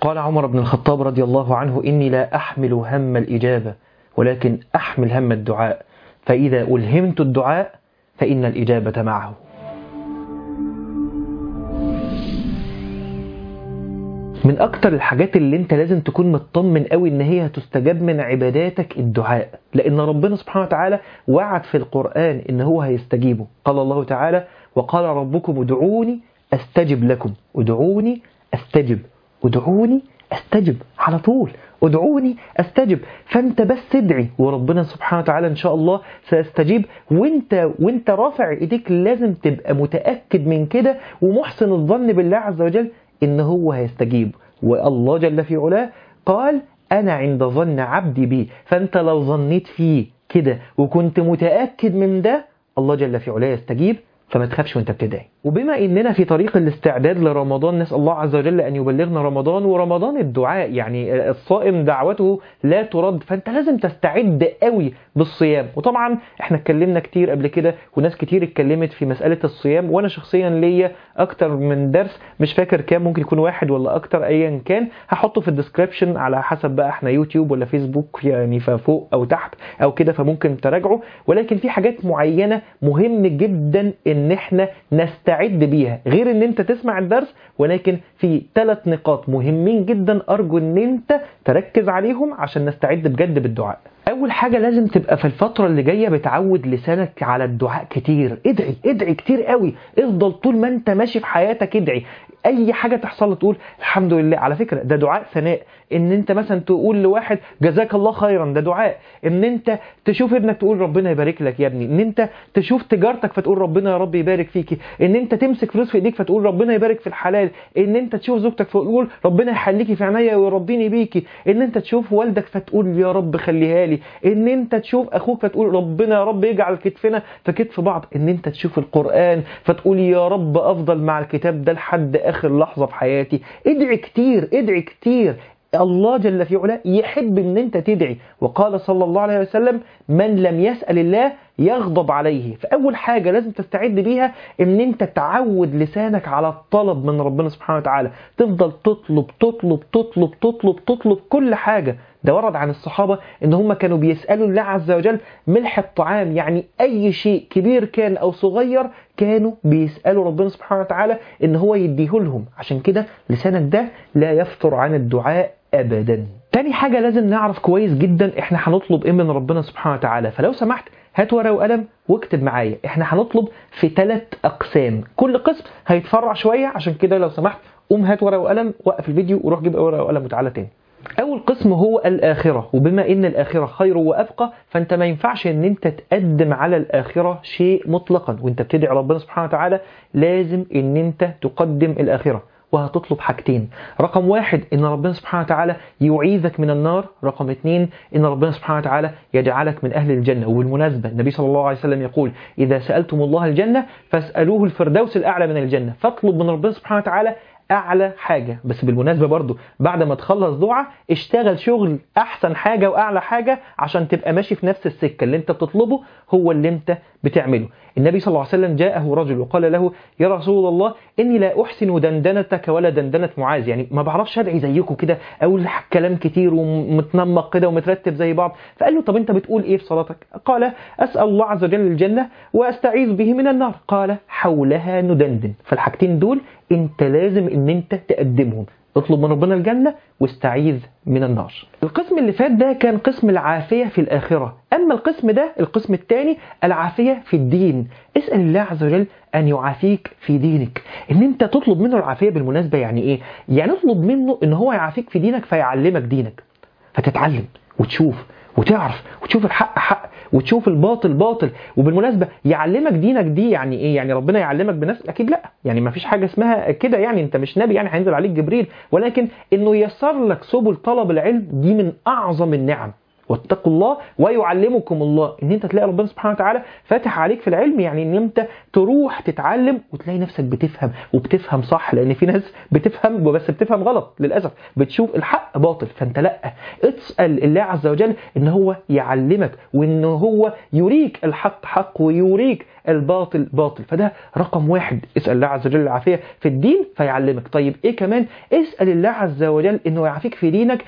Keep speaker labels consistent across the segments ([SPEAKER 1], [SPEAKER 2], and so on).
[SPEAKER 1] قال عمر بن الخطاب رضي الله عنه: إني لا أحمل هم الإجابة ولكن أحمل هم الدعاء، فإذا ألهمت الدعاء فإن الإجابة معه. من أكتر الحاجات اللي أنت لازم تكون مطمن قوي إن هي هتستجاب من عباداتك الدعاء، لأن ربنا سبحانه وتعالى وعد في القرآن إن هو هيستجيبه. قال الله تعالى: وقال ربكم ادعوني أستجب لكم. ادعوني أستجب، ادعوني أستجب، على طول ادعوني أستجب. فأنت بس ادعي وربنا سبحانه وتعالى إن شاء الله سيستجيب. وانت رافع ايديك لازم تبقى متأكد من كده ومحسن الظن بالله عز وجل إن هو هيستجيب. والله جل في علاه قال: أنا عند ظن عبدي بي. فأنت لو ظنيت فيه كده وكنت متأكد من ده، الله جل في علاه يستجيب، فما تخافش وانت بتدعي. وبما اننا في طريق الاستعداد لرمضان، نسأل الله عز وجل ان يبلغنا رمضان، ورمضان الدعاء، يعني الصائم دعوته لا ترد، فانت لازم تستعد قوي بالصيام. وطبعا احنا اتكلمنا كتير قبل كده وناس كتير اتكلمت في مسألة الصيام، وانا شخصيا ليا اكتر من درس، مش فاكر كام، ممكن يكون واحد ولا اكتر، ايا كان هحطه في الديسكريبشن على حسب بقى احنا يوتيوب ولا فيسبوك، يعني ففوق او تحت او كده، فممكن تراجعوا. ولكن في حاجات معينة مهم جدا ان احنا نستعد بيها، غير ان انت تسمع الدرس، ولكن في 3 نقاط مهمين جدا ارجو ان انت تركز عليهم عشان نستعد بجد بالدعاء. اول حاجة لازم تبقى في الفترة اللي جاية بتعود لسانك على الدعاء كتير. ادعي كتير قوي، افضل طول ما انت ماشي في حياتك ادعي. اي حاجة تحصل تقول الحمد لله. على فكرة ده دعاء ثناء، ان انت مثلا تقول لواحد جزاك الله خيرا، ده دعاء. ان انت تشوف ابنك تقول ربنا يبارك لك يا ابني. ان انت تشوف تجارتك فتقول ربنا يا رب يبارك فيكي. ان انت تمسك فلوس في ايديك فتقول ربنا يبارك في الحلال. ان انت تشوف زوجتك فتقول ربنا يحليكي في عينيا ويرضيني بيكي. ان انت تشوف والدك فتقول يا رب خليها لي. ان انت تشوف اخوك فتقول ربنا يا رب يجعل كتفنا في كتف بعض. ان انت تشوف القرآن فتقول يا رب افضل مع الكتاب ده لحد اخر لحظة في حياتي. ادعي كتير، ادعي كتير. الله جل في علاه يحب ان انت تدعي، وقال صلى الله عليه وسلم: من لم يسأل الله يغضب عليه. فاول حاجة لازم تستعد بيها ان انت تعود لسانك على الطلب من ربنا سبحانه وتعالى، تفضل تطلب تطلب تطلب تطلب تطلب كل حاجة. ده ورد عن الصحابة ان هم كانوا بيسألوا الله عز وجل ملح الطعام، يعني اي شيء كبير كان او صغير كانوا بيسألوا ربنا سبحانه وتعالى ان هو يديه لهم. عشان كده لسانك ده لا يفتر عن الدعاء ابدا. تاني حاجة لازم نعرف كويس جدا احنا هنطلب ايه من ربنا سبحانه وتعالى. فلو سمحت هات ورقة وقلم واكتب معايا. احنا هنطلب في 3 أقسام، كل قسم هيتفرع شوية، عشان كده لو سمحت قوم هات ورقة وقلم، وقف الفيديو وروح جيب ورقة وقلم وتعالى تاني. أول قسم هو الآخرة، وبما إن الآخرة خير وأبقى، فأنت ما ينفعش إن أنت تقدم على الآخرة شيء مطلقا. وأنت بتدعي ربنا سبحانه وتعالى لازم إن أنت تقدم الآخرة. وهتطلب حاجتين: رقم 1 إن ربنا سبحانه وتعالى يعيذك من النار، رقم 2 إن ربنا سبحانه وتعالى يجعلك من أهل الجنة. وبالمناسبة النبي صلى الله عليه وسلم يقول: إذا سألتم الله الجنة فاسألوه الفردوس الأعلى من الجنة. فاطلب من ربنا سبحانه وتعالى أعلى حاجة. بس بالمناسبة برضو بعد ما تخلص دعاء اشتغل شغل أحسن حاجة وأعلى حاجة عشان تبقى ماشي في نفس السكة. اللي انت بتطلبه هو اللي انت بتعمله. النبي صلى الله عليه وسلم جاءه رجل وقال له: يا رسول الله إني لا أحسن دندنتك ولا دندنة معاذ، يعني ما بعرفش أدعي زيكم كده، أقول كلام كتير ومتنمق كده ومترتب زي بعض. فقال له: طب انت بتقول إيه في صلاتك؟ قال: أسأل الله عز وجل الجنة وأستعيذ به من النار. قال: حولها ندندن. فالحاجتين دول انت لازم ان انت تقدمهم، اطلب من ربنا الجنة واستعيذ من النار. القسم اللي فات ده كان قسم العافية في الآخرة. أما القسم ده، القسم الثاني، العافية في الدين. اسأل الله عز وجل أن يعافيك في دينك، إن أنت تطلب منه العافية. بالمناسبة يعني إيه؟ يعني اطلب منه إن هو يعافيك في دينك فيعلمك دينك، فتتعلم وتشوف وتعرف وتشوف الحق حق وتشوف الباطل باطل. وبالمناسبة يعلمك دينك دي يعني ايه؟ يعني ربنا يعلمك بنفسك؟ اكيد لا، يعني ما فيش حاجة اسمها كده، يعني انت مش نبي يعني هينزل عليك جبريل، ولكن انه ييسر لك سبل طلب العلم. دي من اعظم النعم. واتقوا الله ويعلمكم الله، ان انت تلاقي ربنا سبحانه وتعالى فاتح عليك في العلم، يعني ان انت تروح تتعلم وتلاقي نفسك بتفهم وبتفهم صح. لان في ناس بتفهم بس بتفهم غلط للاسف، بتشوف الحق باطل. فانت لا، اسال الله عز وجل ان هو يعلمك وان هو يريك الحق حق ويريك الباطل باطل. فده رقم واحد، اسأل الله عز وجل العافية في الدين فيعلمك. طيب ايه كمان؟ اسأل الله عز وجل انه يعافيك في دينك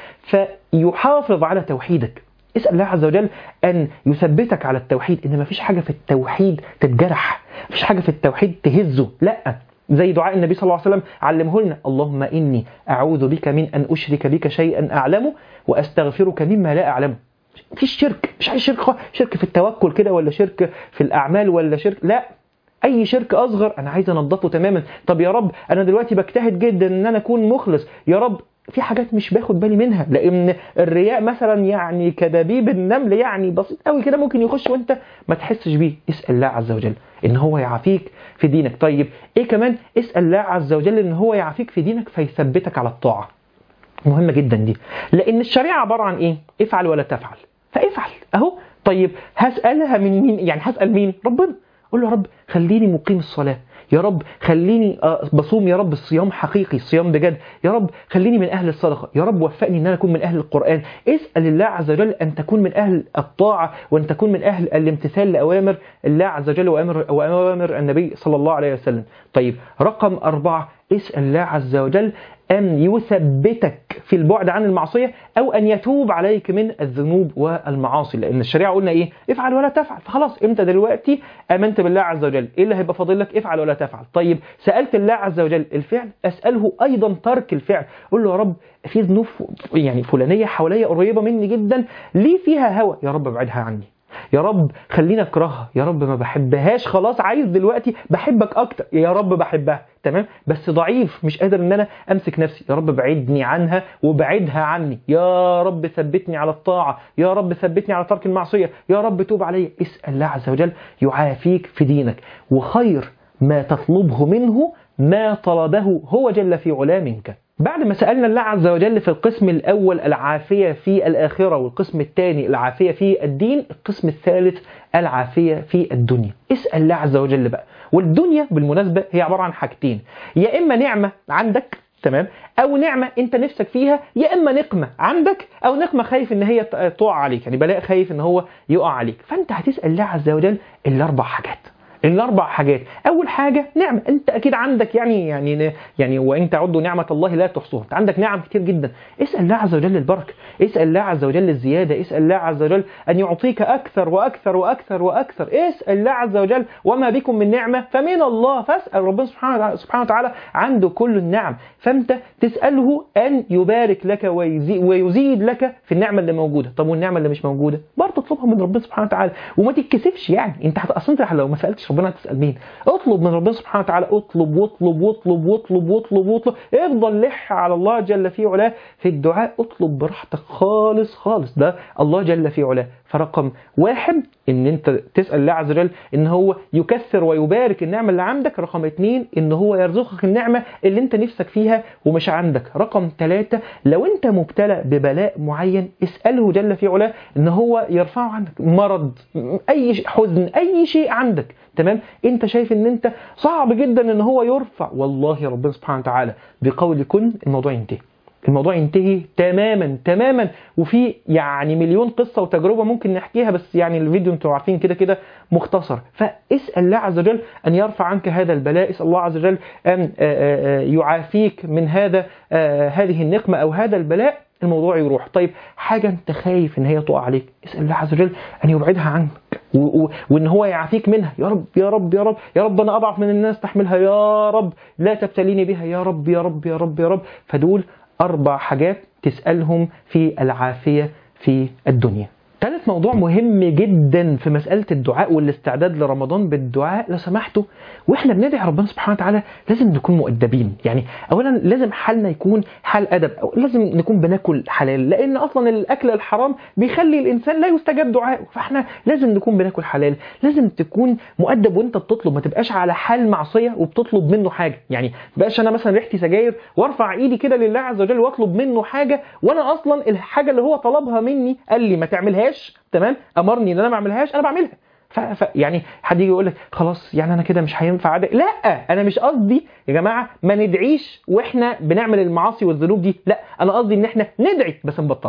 [SPEAKER 1] فيحافظ على توحيدك. اسأل الله عز وجل أن يثبتك على التوحيد، إن مفيش حاجة في التوحيد تتجرح، مفيش حاجة في التوحيد تهزه، لا، زي دعاء النبي صلى الله عليه وسلم علمه لنا: اللهم إني أعوذ بك من أن أشرك بك شيئا أعلمه وأستغفرك مما لا أعلمه. مفيش شرك، مش عايز شرك في التوكل كده، ولا شرك في الأعمال، ولا شرك، لا، أي شرك أصغر أنا عايز أنضفه تماما. طب يا رب أنا دلوقتي بجتهد جدا إن أنا أكون مخلص، يا رب في حاجات مش باخد بالي منها، لأن الرياء مثلا يعني كدبيب النمل، يعني بسيط قوي كده ممكن يخش وأنت ما تحسش بيه. اسأل الله عز وجل إن هو يعافيك في دينك. طيب إيه كمان؟ اسأل الله عز وجل إن هو يعافيك في دينك فيثبتك على الطاعة. مهمة جدا دي، لأن الشريعة عبارة عن إيه؟ افعل ولا تفعل، فافعل أهو. طيب هسألها من مين؟ يعني هسأل مين؟ ربنا. قول له: يا رب خليني مقيم الصلاة، يا رب خليني بصوم، يا رب الصيام حقيقي، صيام بجد، يا رب خليني من أهل الصدقة، يا رب وفقني أن أنا أكون من أهل القرآن. اسأل الله عز وجل أن تكون من أهل الطاعة، وأن تكون من أهل الامتثال لأوامر الله عز وجل وأوامر النبي صلى الله عليه وسلم. طيب رقم 4، اسأل الله عز وجل أن يثبتك في البعد عن المعصية، أو أن يتوب عليك من الذنوب والمعاصي، لأن الشريعة قلنا إيه؟ افعل ولا تفعل. فخلاص أنت دلوقتي آمنت بالله عز وجل، إيه اللي هيبقى فاضل لك؟ افعل ولا تفعل. طيب سألت الله عز وجل الفعل، أسأله أيضا ترك الفعل. قل له: يا رب في ذنوب يعني فلانية حواليا قريبة مني جدا، ليه فيها هوى، يا رب ابعدها عني، يا رب خلينا اكرهها، يا رب ما بحبهاش، خلاص عايز دلوقتي بحبك اكتر، يا رب بحبها تمام بس ضعيف مش قادر ان انا امسك نفسي، يا رب بعدني عنها وبعدها عني، يا رب ثبتني على الطاعة، يا رب ثبتني على ترك المعصية، يا رب توب علي. اسأل الله عز وجل يعافيك في دينك، وخير ما تطلبه منه ما طلبه هو جل في علا منك. بعد ما سألنا الله عز وجل في القسم الأول العافية في الآخرة، والقسم الثاني العافية في الدين، القسم الثالث العافية في الدنيا. اسأل الله عز وجل بقى. والدنيا بالمناسبة هي عبارة عن حاجتين: يا إما نعمة عندك تمام، أو نعمة أنت نفسك فيها، يا إما نقمة عندك أو نقمة خايف إن هي تقع عليك، يعني بلاء خايف إن هو يقع عليك. فأنت هتسأل الله عز وجل الأربع حاجات. أول حاجة نعمة، أنت أكيد عندك يعني وإن تعدوا نعمة الله لا تحصوها، أنت عندك نعم كتير جدا. اسأل الله عز وجل البركة، اسأل الله عز وجل الزيادة، اسأل الله عز وجل أن يعطيك أكثر وأكثر وأكثر وأكثر. اسأل الله عز وجل وما بكم من نعمة فمن الله، فاسأل ربنا سبحانه وتعالى عنده كل النعم، فأنت تسأله أن يبارك لك ويزيد لك في النعمة اللي موجودة. طب والنعمة اللي مش موجودة برضه تطلبها من ربنا سبحانه وتعالى، وما تتكسفش. يعني أنت أصلا لو ما سألتش ربنا هتسأل مين؟ اطلب من ربنا سبحانه وتعالى، اطلب واطلب واطلب واطلب واطلب واطلب، افضل لح على الله جل في علاه في الدعاء، اطلب براحتك خالص خالص، ده الله جل في علاه. فرقم 1 ان انت تسأل الله عز وجل ان هو يكثر ويبارك النعمة اللي عندك. رقم 2 ان هو يرزقك النعمة اللي انت نفسك فيها ومش عندك. رقم 3 لو انت مبتلى ببلاء معين اسأله جل في علاه ان هو يرفعه عنك، مرض، اي حزن، اي شيء عندك تمام انت شايف ان انت صعب جدا ان هو يرفع، والله ربنا سبحانه وتعالى بقول كن الموضوع ينتهي تماما. وفي يعني مليون قصة وتجربة ممكن نحكيها، بس يعني الفيديو انتوا عارفين كده مختصر. فاسأل الله عز وجل أن يرفع عنك هذا البلاء، اسأل الله عز وجل أن يعافيك من هذه النقمة أو هذا البلاء، الموضوع يروح. طيب حاجة انت خايف ان هي تقع عليك، اسأل الله عز وجل أن يبعدها عنك وان هو يعافيك منها. يا رب يا رب يا رب يا رب انا اضعف من الناس تحملها، يا رب لا تبتليني بها، يا رب يا رب يا رب يا رب. فدول 4 حاجات تسألهم في العافية في الدنيا. ثالث موضوع مهم جدا في مسألة الدعاء والاستعداد لرمضان بالدعاء، لو سمحتوا واحنا بندعي ربنا سبحانه وتعالى لازم نكون مؤدبين. يعني اولا لازم حالنا يكون حال ادب، أو لازم نكون بناكل حلال، لان اصلا الاكل الحرام بيخلي الانسان لا يستجاب دعائه، فاحنا لازم نكون بناكل حلال. لازم تكون مؤدب وانت بتطلب، ما تبقاش على حال معصية وبتطلب منه حاجة. يعني ما بقاش انا مثلا ريحتي سجاير وارفع ايدي كده لله عز وجل واطلب منه حاجة، وانا اصلا الحاجة اللي هو طلبها مني قال لي ما تعملها تمام، امرني ان انا ما اعملهاش، انا بعملها. يعني حد يجي يقول لك خلاص يعني انا كده مش هينفع ادعي، لا انا مش قصدي يا جماعه ما ندعيش واحنا بنعمل المعاصي والذنوب دي، لا انا قصدي ان احنا ندعي بس نبطلها.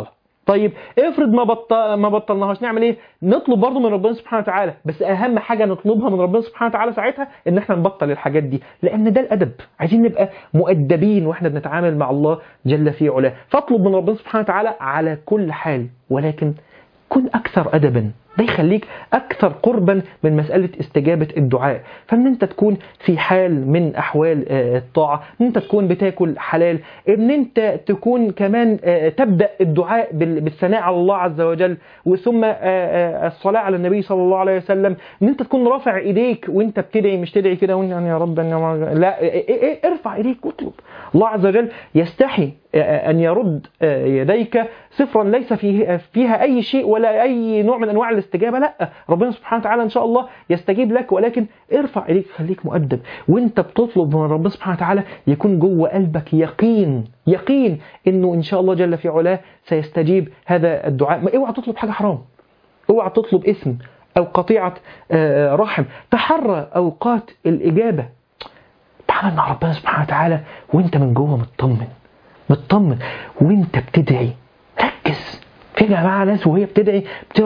[SPEAKER 1] طيب افرض ما بطلناهاش، نعمل ايه؟ نطلب برضو من ربنا سبحانه وتعالى، بس اهم حاجه نطلبها من ربنا سبحانه وتعالى ساعتها ان احنا نبطل الحاجات دي، لان ده الادب. عايزين نبقى مؤدبين واحنا بنتعامل مع الله جل في علاه. فاطلب من ربنا سبحانه وتعالى على كل حال، ولكن كن اكثر ادبا. ده يخليك اكثر قربا من مساله استجابه الدعاء. فان انت تكون في حال من احوال الطاعه، ان انت تكون بتاكل حلال، ان انت تكون كمان تبدا الدعاء بالثناء على الله عز وجل، وثم الصلاه على النبي صلى الله عليه وسلم، ان انت تكون رافع ايديك وانت بتدعي، مش تدعي كده وانت يا رب لا، ارفع ايديك واطلب. الله عز وجل يستحي أن يرد يديك صفرا ليس فيها أي شيء ولا أي نوع من أنواع الاستجابة. لا، ربنا سبحانه وتعالى إن شاء الله يستجيب لك، ولكن ارفع إليك، خليك مؤدب. وانت بتطلب من ربنا سبحانه وتعالى يكون جوه قلبك يقين إنه إن شاء الله جل في علاه سيستجيب هذا الدعاء. ما اوعى تطلب حاجة حرام، اوعى تطلب اسم أو قطيعة رحم. تحرى أوقات الإجابة. تعامل مع ربنا سبحانه وتعالى وانت من جوه مطمن وانت بتدعي. ركز. في جماعه ناس وهي بتدعي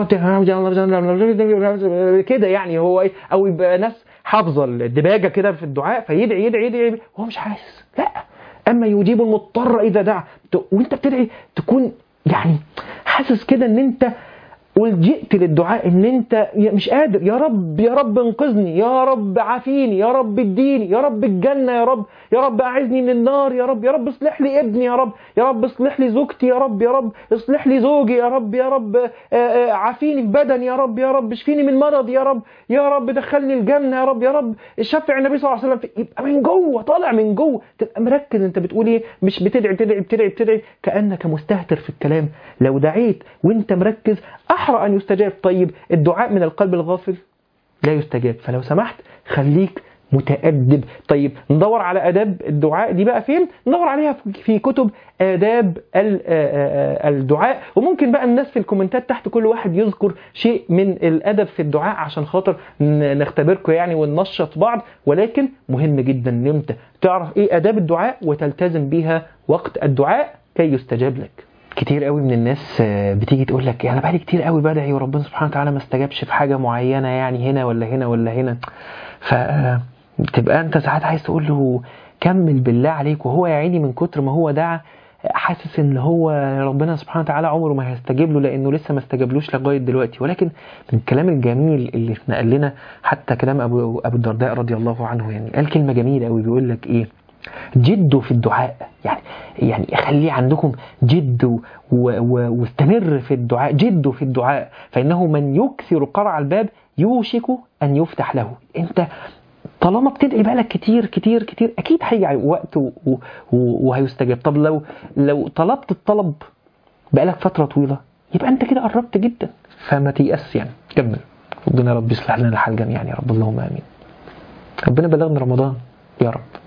[SPEAKER 1] كده، يعني هو ايه، او يبقى ناس حافظه الدباجه كده في الدعاء، فيدعي يدعي يدعي وهو مش حاسس. لا، اما يجيب المضطر اذا دعا. وانت بتدعي تكون يعني حاسس كده ان انت ولجئت للدعاء، ان انت مش قادر. يا رب انقذني، يا رب عافيني، يا رب اديني، يا رب الجنة، يا رب اعذني من النار، يا رب اصلح لي ابني، يا رب اصلح لي زوجتي، يا رب اصلح لي زوجي، يا رب عافيني في بدني، يا رب اشفيني من مرض، يا رب دخلني الجنة، يا رب شفع النبي صلى الله عليه وسلم. يبقى من جوه، طالع من جوه، تبقى مركز انت بتقول ايه، مش بتدعي كأنك مستهتر في الكلام. لو دعيت وانت مركز أحرى أن يستجاب. طيب الدعاء من القلب الغافل لا يستجاب، فلو سمحت خليك متأدب. طيب ندور على آداب الدعاء دي بقى فين؟ ندور عليها في كتب آداب الدعاء. وممكن بقى الناس في الكومنتات تحت كل واحد يذكر شيء من الأدب في الدعاء عشان خاطر نختبركم يعني وننشط بعض. ولكن مهم جدا ان انت تعرف ايه آداب الدعاء وتلتزم بيها وقت الدعاء كي يستجاب لك. كتير قوي من الناس بتيجي تقول لك انا بقالي كتير قوي بدعي وربنا سبحانه وتعالى ما استجابش في حاجه معينه، يعني هنا ولا هنا ولا هنا. فتبقى انت ساعات عايز تقول له كمل بالله عليك، وهو يا عيني من كتر ما هو دعا حاسس ان هو ربنا سبحانه وتعالى عمره ما هيستجيب له لانه لسه ما استجابلوش لغايه دلوقتي. ولكن من الكلام الجميل اللي نقل لنا حتى كلام ابو الدرداء رضي الله عنه، يعني قال كلمه جميله قوي، بيقول لك ايه؟ جدوا في الدعاء. يعني خليه عندكم جد واستمر في الدعاء. جدوا في الدعاء فإنه من يكثر قرع الباب يوشك أن يفتح له. انت طالما بتدعي بالك كتير كتير كتير أكيد هيجي وقت وهيستجاب. طب لو طلبت الطلب بقالك فترة طويلة يبقى انت كده قربت جدا، فما تيأس يعني. كمل. ربنا رب يصلح لنا الحال جميعا يا رب، اللهم آمين. ربنا بلغنا رمضان يا رب.